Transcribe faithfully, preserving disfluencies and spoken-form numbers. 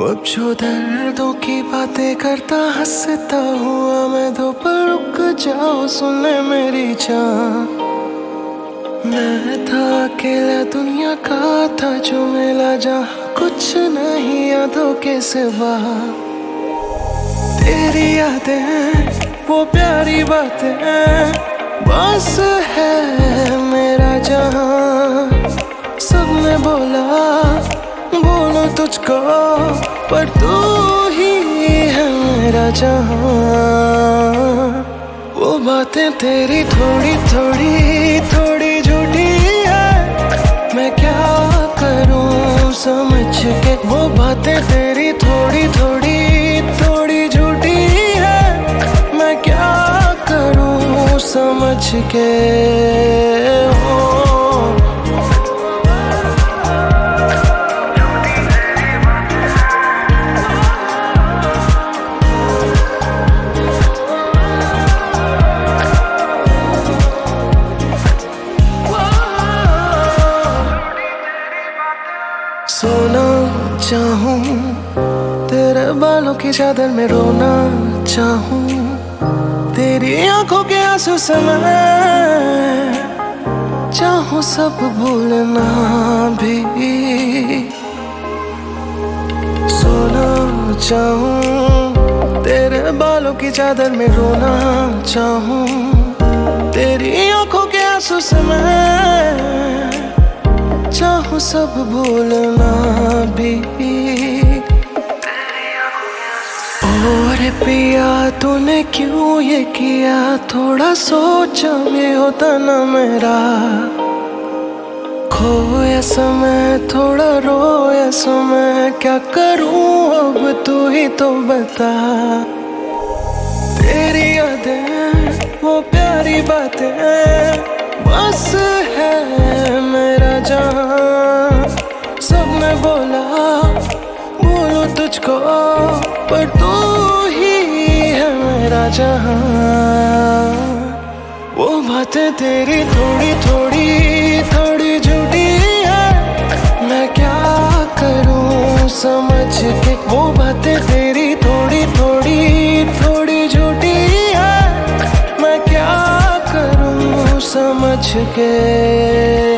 अब जो दर्दों की बातें करता हंसता हुआ मैं दो पर रुक जाओ सुने मेरी जान। मैं था अकेला दुनिया का था जो मिला जहाँ कुछ नहीं यादों के सिवा। तेरी यादें वो प्यारी बातें बस है मेरा जहाँ। सबने बोला बोलो तुझको पर तू ही है मेरा जहाँ। वो बातें तेरी थोड़ी थोड़ी थोड़ी झूठी है मैं क्या करूं समझ के। वो बातें तेरी थोड़ी थोड़ी थोड़ी झूठी है मैं क्या करूं समझ के। ओ, सोना चाहूं तेरे बालों की चादर में रोना चाहूं। तेरी आंखों के आंसू से मैं चाहूं सब भूलना भी। सोना चाहूं तेरे बालों की चादर में रोना चाहूं। तेरी आंखों के आंसू से मैं चाहूं सब भूलना भी। और पिया तूने क्यों ये किया थोड़ा सोचा भी होता ना मेरा। खोया समय थोड़ा रोया समय क्या करूं अब तू ही तो बता। तेरी यादें वो प्यारी बातें बस है मेरा जहाँ। सबने बोला बोलो तुझको पर तू ही है मेरा जहाँ। वो बातें तेरी थोड़ी थोड़ी थोड़ी झूठी है मैं क्या करूं समझ के। वो बातें तेरी थोड़ी थोड़ी थोड़ी झूठी है मैं क्या करूं समझ के।